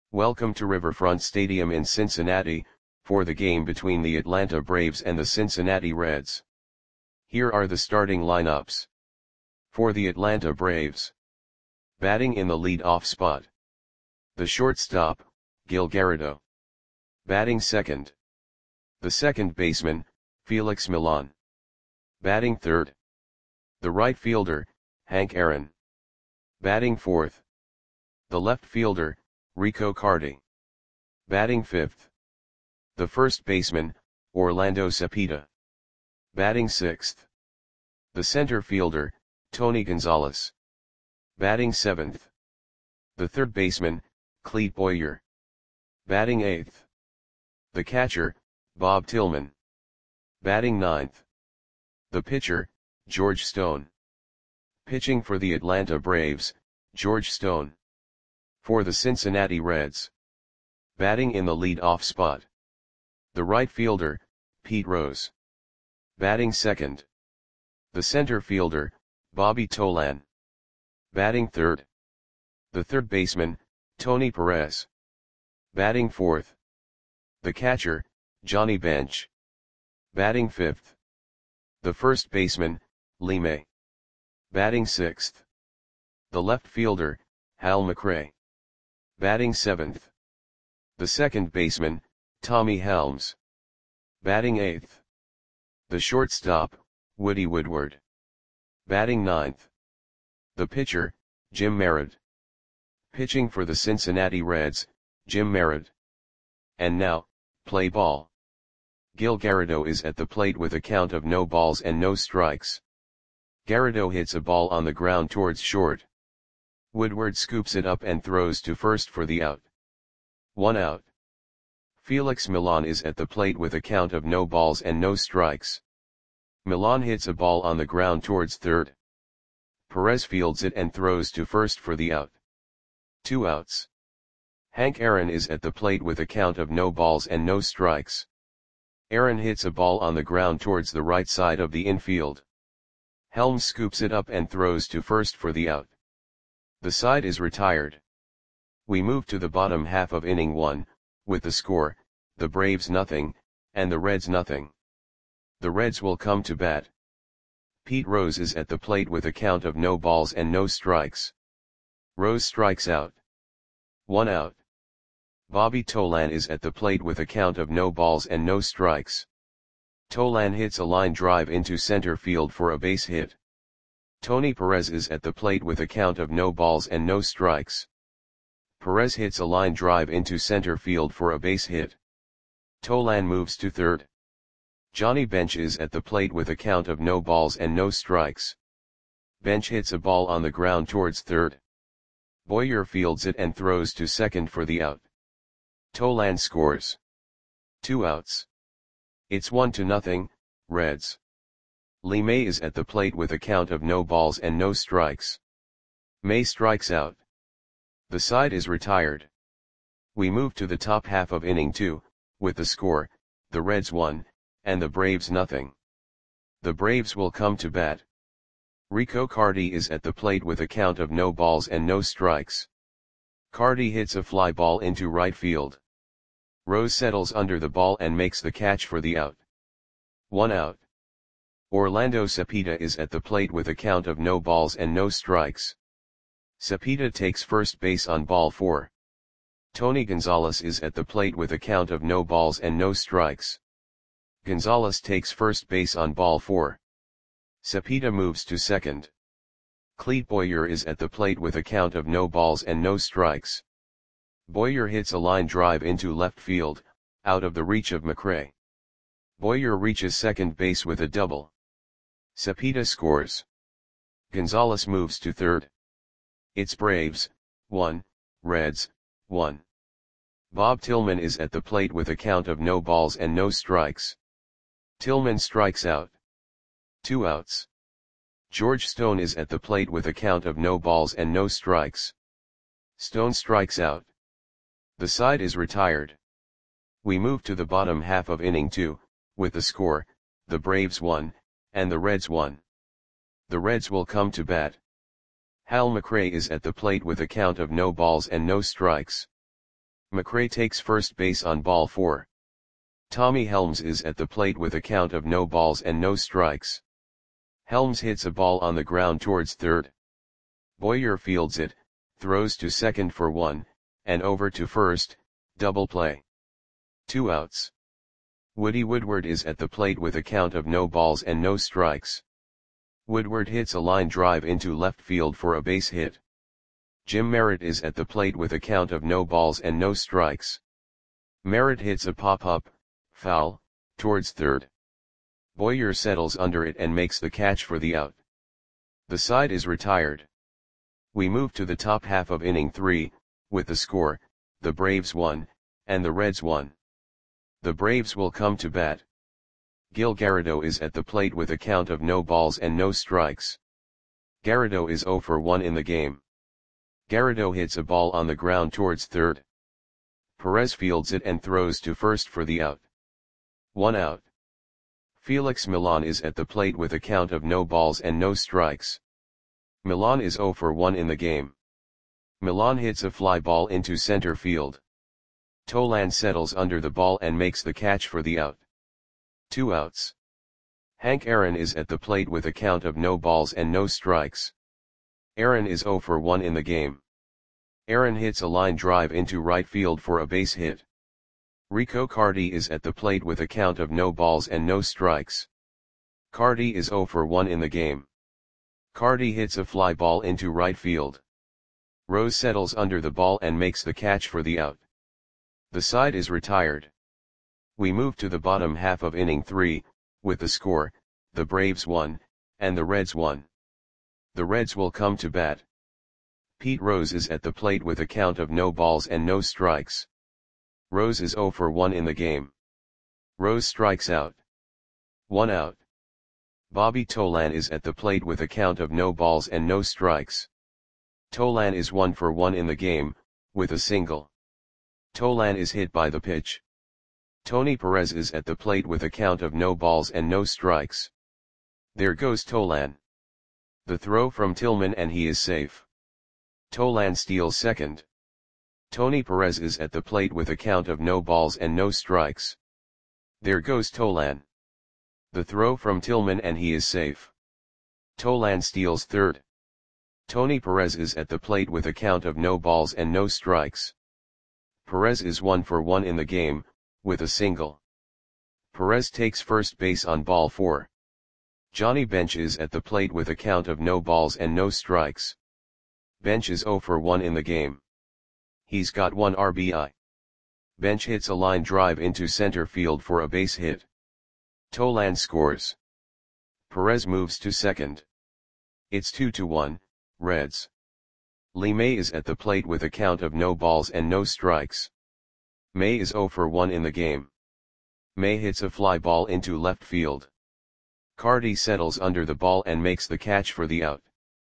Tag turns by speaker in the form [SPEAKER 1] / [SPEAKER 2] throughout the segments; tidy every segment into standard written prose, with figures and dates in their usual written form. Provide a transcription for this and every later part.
[SPEAKER 1] Welcome to Riverfront Stadium in Cincinnati, for the game between the Atlanta Braves and the Cincinnati Reds. Here are the starting lineups. For the Atlanta Braves. Batting in the lead-off spot. The shortstop, Gil Garrido. Batting second. The second baseman, Felix Millan. Batting third. The right fielder, Hank Aaron. Batting fourth. The left fielder, Rico Carty. Batting fifth. The first baseman, Orlando Cepeda. Batting sixth. The center fielder, Tony Gonzalez. Batting seventh. The third baseman, Clete Boyer. Batting eighth. The catcher, Bob Tillman. Batting ninth. The pitcher, George Stone. Pitching for the Atlanta Braves, George Stone. For the Cincinnati Reds. Batting in the lead-off spot. The right fielder, Pete Rose. Batting second. The center fielder, Bobby Tolan. Batting third. The third baseman, Tony Perez. Batting fourth. The catcher, Johnny Bench. Batting fifth. The first baseman, Lee May. Batting sixth. The left fielder, Hal McRae. Batting seventh. The second baseman, Tommy Helms. Batting eighth. The shortstop, Woody Woodward. Batting ninth. The pitcher, Jim Merritt. Pitching for the Cincinnati Reds, Jim Merritt. And now, play ball. Gil Garrido is at the plate with a count of no balls and no strikes. Garrido hits a ball on the ground towards short. Woodward scoops it up and throws to first for the out. 1 out. Felix Millan is at the plate with a count of no balls and no strikes. Millan hits a ball on the ground towards third. Perez fields it and throws to first for the out. 2 outs. Hank Aaron is at the plate with a count of no balls and no strikes. Aaron hits a ball on the ground towards the right side of the infield. Helms scoops it up and throws to first for the out. The side is retired. We move to the bottom half of inning 1, with the score, the Braves nothing, and the Reds nothing. The Reds will come to bat. Pete Rose is at the plate with a count of no balls and no strikes. Rose strikes out. 1 out. Bobby Tolan is at the plate with a count of no balls and no strikes. Tolan hits a line drive into center field for a base hit. Tony Perez is at the plate with a count of no balls and no strikes. Perez hits a line drive into center field for a base hit. Tolan moves to third. Johnny Bench is at the plate with a count of no balls and no strikes. Bench hits a ball on the ground towards third. Boyer fields it and throws to second for the out. Tolan scores. 2 outs. It's 1-0, Reds. Lee May is at the plate with a count of no balls and no strikes. May strikes out. The side is retired. We move to the top half of inning 2, with the score, the Reds 1, and the Braves nothing. The Braves will come to bat. Rico Carty is at the plate with a count of no balls and no strikes. Carty hits a fly ball into right field. Rose settles under the ball and makes the catch for the out. 1 out. Orlando Cepeda is at the plate with a count of no balls and no strikes. Cepeda takes first base on ball 4. Tony Gonzalez is at the plate with a count of no balls and no strikes. Gonzalez takes first base on ball 4. Cepeda moves to second. Clete Boyer is at the plate with a count of no balls and no strikes. Boyer hits a line drive into left field, out of the reach of McRae. Boyer reaches second base with a double. Cepeda scores. Gonzalez moves to third. It's Braves 1, Reds 1. Bob Tillman is at the plate with a count of no balls and no strikes. Tillman strikes out. 2 outs. George Stone is at the plate with a count of no balls and no strikes. Stone strikes out. The side is retired. We move to the bottom half of inning 2, with the score, the Braves 1, and the Reds 1. The Reds will come to bat. Hal McRae is at the plate with a count of no balls and no strikes. McRae takes first base on ball 4. Tommy Helms is at the plate with a count of no balls and no strikes. Helms hits a ball on the ground towards third. Boyer fields it, throws to second for 1, and over to first, double play. 2 outs. Woody Woodward is at the plate with a count of no balls and no strikes. Woodward hits a line drive into left field for a base hit. Jim Merritt is at the plate with a count of no balls and no strikes. Merritt hits a pop-up, foul, towards third. Boyer settles under it and makes the catch for the out. The side is retired. We move to the top half of inning 3, with the score, the Braves 1, and the Reds 1. The Braves will come to bat. Gil Garrido is at the plate with a count of no balls and no strikes. Garrido is 0 for 1 in the game. Garrido hits a ball on the ground towards third. Perez fields it and throws to first for the out. 1 out. Felix Millan is at the plate with a count of no balls and no strikes. Millan is 0 for 1 in the game. Millan hits a fly ball into center field. Tolan settles under the ball and makes the catch for the out. 2 outs. Hank Aaron is at the plate with a count of no balls and no strikes. Aaron is 0 for 1 in the game. Aaron hits a line drive into right field for a base hit. Rico Carty is at the plate with a count of no balls and no strikes. Carty is 0 for 1 in the game. Carty hits a fly ball into right field. Rose settles under the ball and makes the catch for the out. The side is retired. We move to the bottom half of inning 3, with the score, the Braves 1, and the Reds 1. The Reds will come to bat. Pete Rose is at the plate with a count of no balls and no strikes. Rose is 0 for 1 in the game. Rose strikes out. 1 out. Bobby Tolan is at the plate with a count of no balls and no strikes. Tolan is 1 for 1 in the game, with a single. Tolan is hit by the pitch. Tony Perez is at the plate with a count of no balls and no strikes. There goes Tolan. The throw from Tillman and he is safe. Tolan steals second. Tony Perez is at the plate with a count of no balls and no strikes. There goes Tolan. The throw from Tillman and he is safe. Tolan steals third. Tony Perez is at the plate with a count of no balls and no strikes. Perez is 1 for 1 in the game, with a single. Perez takes first base on ball 4. Johnny Bench is at the plate with a count of no balls and no strikes. Bench is 0 for 1 in the game. He's got 1 RBI. Bench hits a line drive into center field for a base hit. Tolan scores. Perez moves to second. It's 2-1, Reds. Lee May is at the plate with a count of no balls and no strikes. May is 0 for 1 in the game. May hits a fly ball into left field. Carty settles under the ball and makes the catch for the out.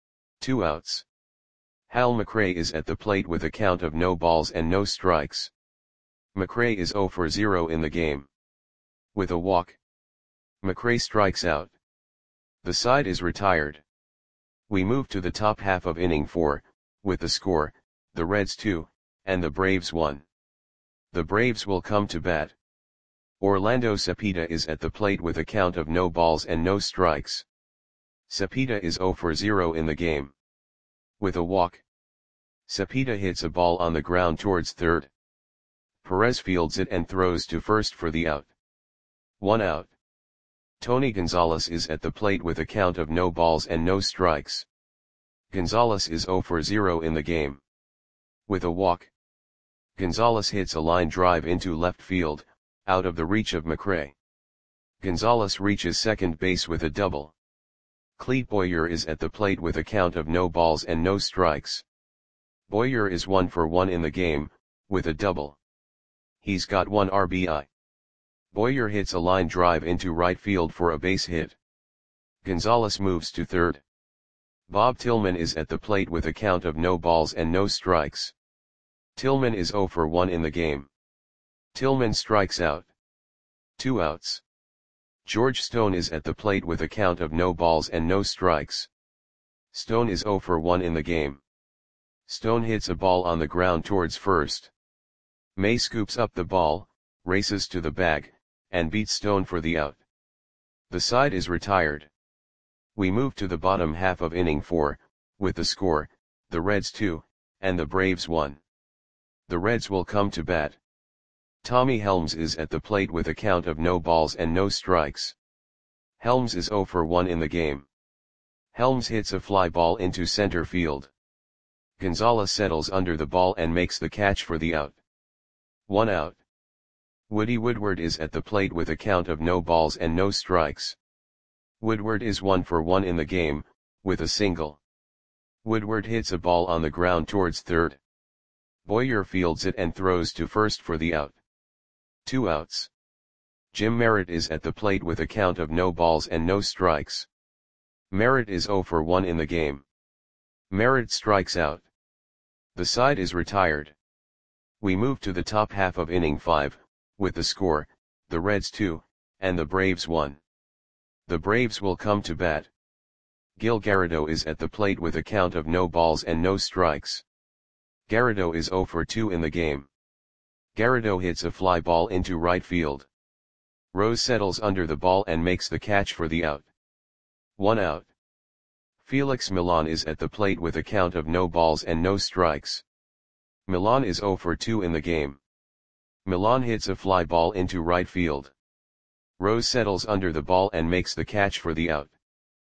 [SPEAKER 1] 2 outs. Hal McRae is at the plate with a count of no balls and no strikes. McRae is 0 for 0 in the game. With a walk, McRae strikes out. The side is retired. We move to the top half of inning 4, with the score, the Reds 2, and the Braves 1. The Braves will come to bat. Orlando Cepeda is at the plate with a count of no balls and no strikes. Cepeda is 0 for 0 in the game. With a walk, Cepeda hits a ball on the ground towards third. Perez fields it and throws to first for the out. 1 out. Tony Gonzalez is at the plate with a count of no balls and no strikes. Gonzalez is 0 for 0 in the game. With a walk, Gonzalez hits a line drive into left field, out of the reach of McRae. Gonzalez reaches second base with a double. Clete Boyer is at the plate with a count of no balls and no strikes. Boyer is 1 for 1 in the game, with a double. He's got 1 RBI. Boyer hits a line drive into right field for a base hit. Gonzalez moves to third. Bob Tillman is at the plate with a count of no balls and no strikes. Tillman is 0 for 1 in the game. Tillman strikes out. 2 outs. George Stone is at the plate with a count of no balls and no strikes. Stone is 0 for 1 in the game. Stone hits a ball on the ground towards first. May scoops up the ball, races to the bag, and beats Stone for the out. The side is retired. We move to the bottom half of inning 4, with the score, the Reds 2, and the Braves 1. The Reds will come to bat. Tommy Helms is at the plate with a count of no balls and no strikes. Helms is 0 for 1 in the game. Helms hits a fly ball into center field. Gonzalez settles under the ball and makes the catch for the out. 1 out. Woody Woodward is at the plate with a count of no balls and no strikes. Woodward is 1 for 1 in the game, with a single. Woodward hits a ball on the ground towards third. Boyer fields it and throws to first for the out. 2 outs. Jim Merritt is at the plate with a count of no balls and no strikes. Merritt is 0 for 1 in the game. Merritt strikes out. The side is retired. We move to the top half of inning 5, with the score, the Reds 2, and the Braves 1. The Braves will come to bat. Gil Garrido is at the plate with a count of no balls and no strikes. Garrido is 0 for 2 in the game. Garrido hits a fly ball into right field. Rose settles under the ball and makes the catch for the out. 1 out. Felix Millan is at the plate with a count of no balls and no strikes. Millan is 0 for 2 in the game. Millan hits a fly ball into right field. Rose settles under the ball and makes the catch for the out.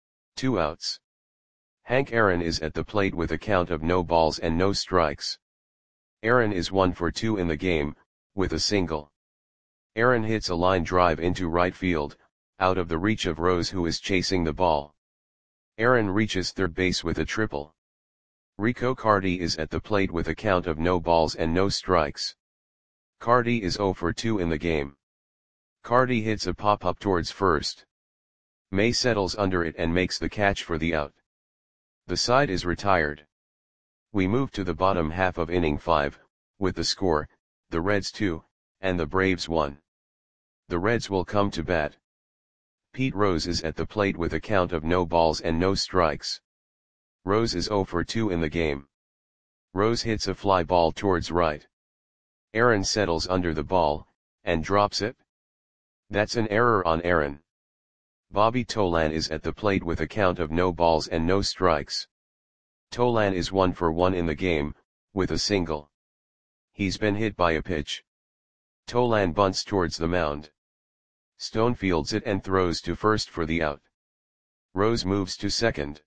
[SPEAKER 1] 2 outs. Hank Aaron is at the plate with a count of no balls and no strikes. Aaron is 1 for 2 in the game, with a single. Aaron hits a line drive into right field, out of the reach of Rose who is chasing the ball. Aaron reaches third base with a triple. Rico Carty is at the plate with a count of no balls and no strikes. Carty is 0 for 2 in the game. Carty hits a pop-up towards first. May settles under it and makes the catch for the out. The side is retired. We move to the bottom half of inning 5, with the score, the Reds 2, and the Braves 1. The Reds will come to bat. Pete Rose is at the plate with a count of no balls and no strikes. Rose is 0 for 2 in the game. Rose hits a fly ball towards right. Aaron settles under the ball, and drops it. That's an error on Aaron. Bobby Tolan is at the plate with a count of no balls and no strikes. Tolan is 1 for 1 in the game, with a single. He's been hit by a pitch. Tolan bunts towards the mound. Stone fields it and throws to first for the out. Rose moves to second.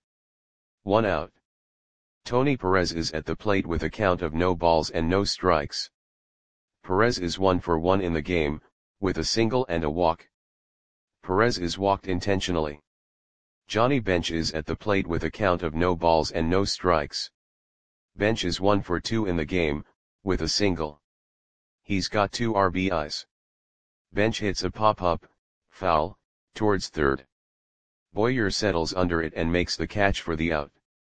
[SPEAKER 1] 1 out. Tony Perez is at the plate with a count of no balls and no strikes. Perez is 1 for 1 in the game, with a single and a walk. Perez is walked intentionally. Johnny Bench is at the plate with a count of no balls and no strikes. Bench is 1 for 2 in the game, with a single. He's got 2 RBIs. Bench hits a pop-up, foul, towards third. Boyer settles under it and makes the catch for the out.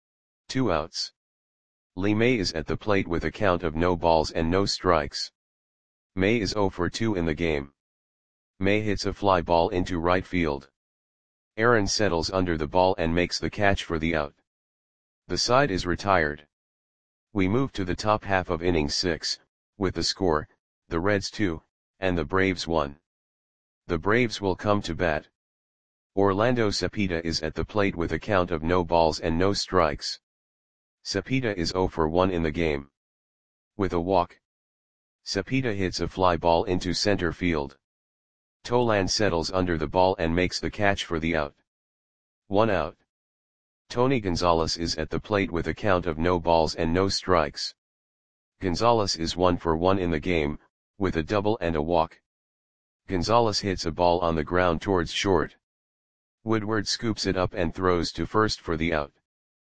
[SPEAKER 1] 2 outs. Lee May is at the plate with a count of no balls and no strikes. May is 0 for 2 in the game. May hits a fly ball into right field. Aaron settles under the ball and makes the catch for the out. The side is retired. We move to the top half of inning 6, with the score, the Reds 2, and the Braves 1. The Braves will come to bat. Orlando Cepeda is at the plate with a count of no balls and no strikes. Cepeda is 0 for 1 in the game. With a walk. Cepeda hits a fly ball into center field. Tolan settles under the ball and makes the catch for the out. 1 out. Tony Gonzalez is at the plate with a count of no balls and no strikes. Gonzalez is 1 for 1 in the game, with a double and a walk. Gonzalez hits a ball on the ground towards short. Woodward scoops it up and throws to first for the out.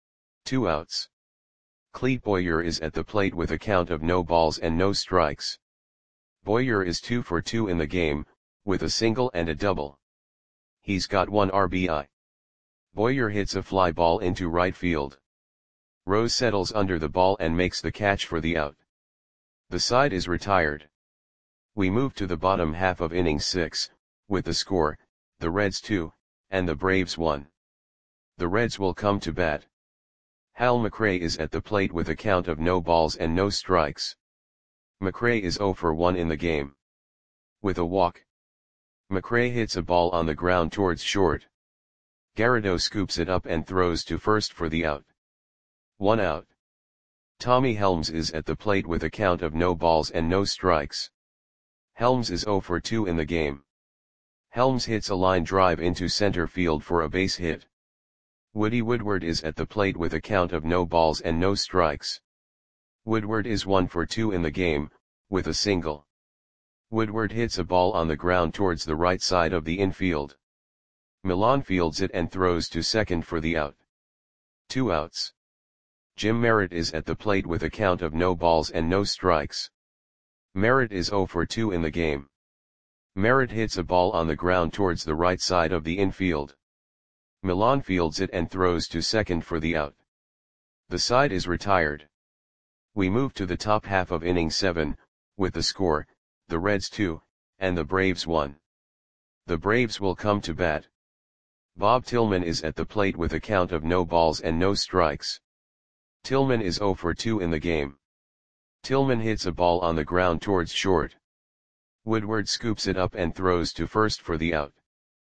[SPEAKER 1] 2 outs. Clete Boyer is at the plate with a count of no balls and no strikes. Boyer is 2 for 2 in the game, with a single and a double. He's got 1 RBI. Boyer hits a fly ball into right field. Rose settles under the ball and makes the catch for the out. The side is retired. We move to the bottom half of inning 6, with the score, the Reds 2, and the Braves 1. The Reds will come to bat. Hal McRae is at the plate with a count of no balls and no strikes. McRae is 0 for 1 in the game. With a walk, McRae hits a ball on the ground towards short. Garrido scoops it up and throws to first for the out. 1 out. Tommy Helms is at the plate with a count of no balls and no strikes. Helms is 0 for 2 in the game. Helms hits a line drive into center field for a base hit. Woody Woodward is at the plate with a count of no balls and no strikes. Woodward is 1 for 2 in the game, with a single. Woodward hits a ball on the ground towards the right side of the infield. Milan fields it and throws to second for the out. 2 outs. Jim Merritt is at the plate with a count of no balls and no strikes. Merritt is 0 for 2 in the game. Merritt hits a ball on the ground towards the right side of the infield. Milan fields it and throws to second for the out. The side is retired. We move to the top half of inning 7, with the score, the Reds 2, and the Braves 1. The Braves will come to bat. Bob Tillman is at the plate with a count of no balls and no strikes. Tillman is 0 for 2 in the game. Tillman hits a ball on the ground towards short. Woodward scoops it up and throws to first for the out.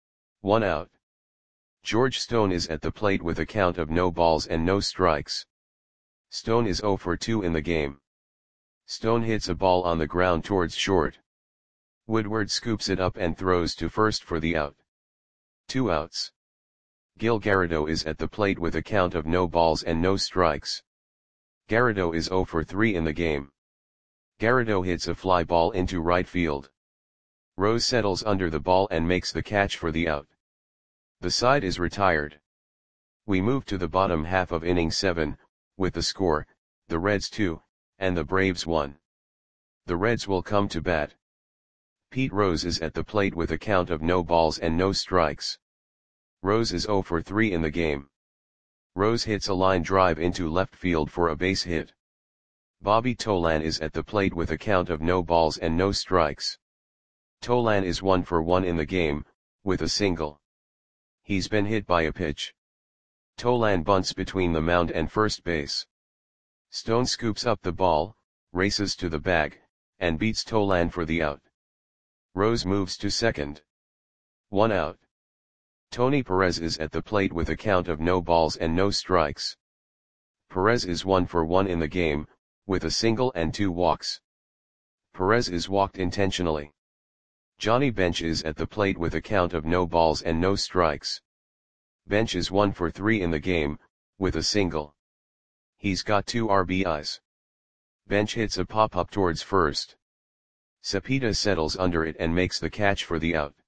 [SPEAKER 1] 1 out. George Stone is at the plate with a count of no balls and no strikes. Stone is 0 for 2 in the game. Stone hits a ball on the ground towards short. Woodward scoops it up and throws to first for the out. 2 outs. Gil Garrido is at the plate with a count of no balls and no strikes. Garrido is 0 for 3 in the game. Garrido hits a fly ball into right field. Rose settles under the ball and makes the catch for the out. The side is retired. We move to the bottom half of inning 7, with the score, the Reds 2, and the Braves 1. The Reds will come to bat. Pete Rose is at the plate with a count of no balls and no strikes. Rose is 0 for 3 in the game. Rose hits a line drive into left field for a base hit. Bobby Tolan is at the plate with a count of no balls and no strikes. Tolan is 1 for 1 in the game, with a single. He's been hit by a pitch. Tolan bunts between the mound and first base. Stone scoops up the ball, races to the bag, and beats Tolan for the out. Rose moves to second. 1 out. Tony Perez is at the plate with a count of no balls and no strikes. Perez is 1 for 1 in the game, with a single and 2 walks. Perez is walked intentionally. Johnny Bench is at the plate with a count of no balls and no strikes. Bench is 1 for 3 in the game, with a single. He's got 2 RBIs. Bench hits a pop-up towards first. Cepeda settles under it and makes the catch for the out.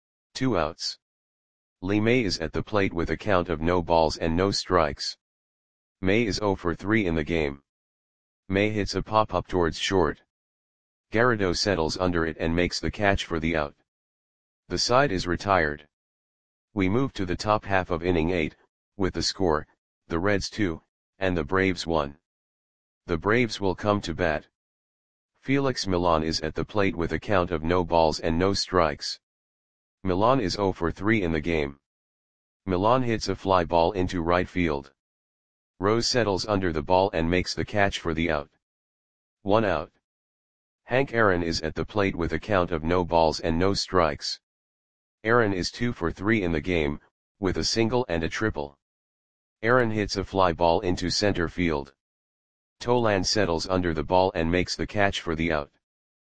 [SPEAKER 1] 2 outs. Lee May is at the plate with a count of no balls and no strikes. May is 0 for 3 in the game. May hits a pop-up towards short. Garrido settles under it and makes the catch for the out. The side is retired. We move to the top half of inning 8, with the score, the Reds 2, and the Braves 1. The Braves will come to bat. Felix Milan is at the plate with a count of no balls and no strikes. Milan is 0 for 3 in the game. Milan hits a fly ball into right field. Rose settles under the ball and makes the catch for the out. 1 out. Hank Aaron is at the plate with a count of no balls and no strikes. Aaron is 2 for 3 in the game, with a single and a triple. Aaron hits a fly ball into center field. Tolan settles under the ball and makes the catch for the out.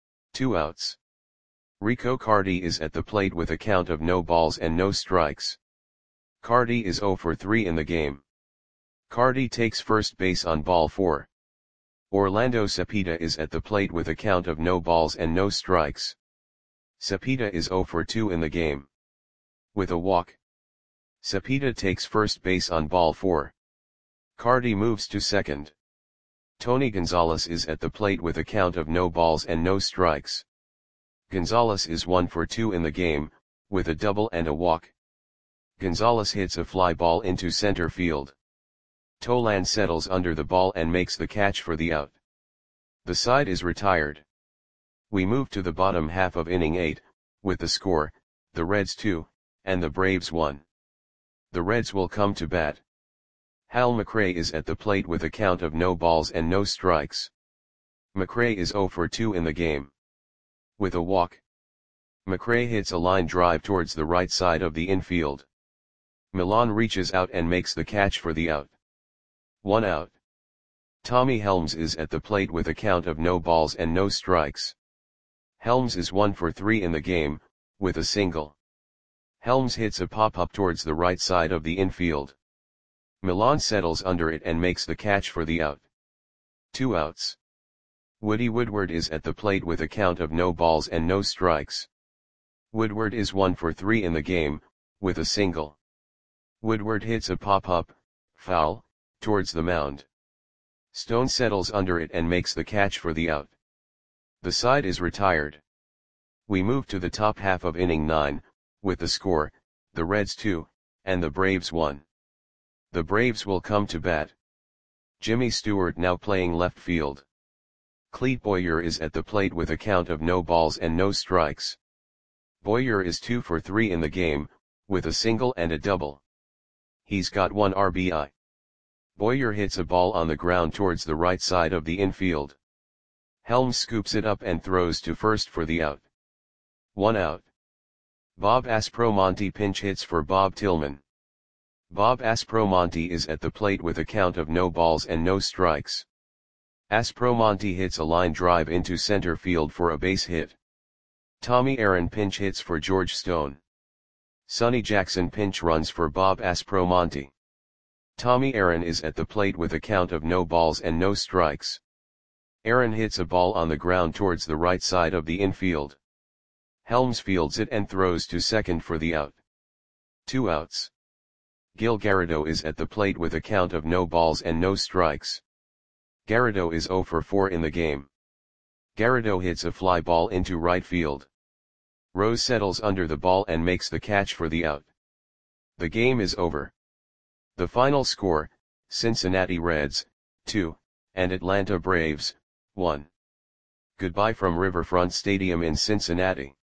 [SPEAKER 1] 2 outs. Rico Cardi is at the plate with a count of no balls and no strikes. Cardi is 0 for 3 in the game. Cardi takes first base on ball 4. Orlando Cepeda is at the plate with a count of no balls and no strikes. Cepeda is 0 for 2 in the game. With a walk, Cepeda takes first base on ball 4. Cardi moves to second. Tony Gonzalez is at the plate with a count of no balls and no strikes. Gonzalez is 1 for 2 in the game, with a double and a walk. Gonzalez hits a fly ball into center field. Tolan settles under the ball and makes the catch for the out. The side is retired. We move to the bottom half of inning 8, with the score, the Reds 2, and the Braves 1. The Reds will come to bat. Hal McRae is at the plate with a count of no balls and no strikes. McRae is 0 for 2 in the game. With a walk, McRae hits a line drive towards the right side of the infield. Millan reaches out and makes the catch for the out. 1 out. Tommy Helms is at the plate with a count of no balls and no strikes. Helms is 1 for 3 in the game, with a single. Helms hits a pop-up towards the right side of the infield. Millan settles under it and makes the catch for the out. 2 outs. Woody Woodward is at the plate with a count of no balls and no strikes. Woodward is 1 for 3 in the game, with a single. Woodward hits a pop-up, foul, towards the mound. Stone settles under it and makes the catch for the out. The side is retired. We move to the top half of inning 9, with the score, the Reds 2, and the Braves 1. The Braves will come to bat. Jimmy Stewart now playing left field. Clete Boyer is at the plate with a count of no balls and no strikes. Boyer is 2 for 3 in the game, with a single and a double. He's got 1 RBI. Boyer hits a ball on the ground towards the right side of the infield. Helms scoops it up and throws to first for the out. 1 out. Bob Aspromonte pinch hits for Bob Tillman. Bob Aspromonte is at the plate with a count of no balls and no strikes. Aspromonte hits a line drive into center field for a base hit. Tommy Aaron pinch hits for George Stone. Sonny Jackson pinch runs for Bob Aspromonte. Tommy Aaron is at the plate with a count of no balls and no strikes. Aaron hits a ball on the ground towards the right side of the infield. Helms fields it and throws to second for the out. 2 outs. Gil Garrido is at the plate with a count of no balls and no strikes. Garrido is 0 for 4 in the game. Garrido hits a fly ball into right field. Rose settles under the ball and makes the catch for the out. The game is over. The final score, Cincinnati Reds, 2, and Atlanta Braves, 1. Goodbye from Riverfront Stadium in Cincinnati.